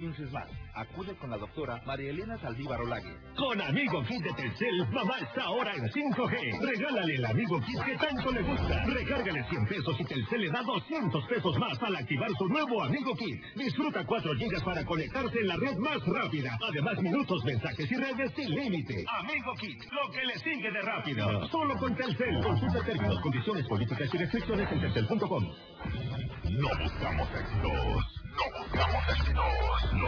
15 más. Acude con la doctora María Elena Saldívar Olague. Con Amigo Kit de Telcel, mamá está ahora en 5G. Regálale el Amigo Kit que tanto le gusta. Recárgale 100 pesos y Telcel le da 200 pesos más al activar su nuevo Amigo Kit. Disfruta 4 gigas para conectarse en la red más rápida. Además, minutos, mensajes y redes sin límite. Amigo Kit, lo que le sigue de rápido. Solo con Telcel. Consulta términos, condiciones, políticas y restricciones en telcel.com. No buscamos éxitos, no buscamos éxitos.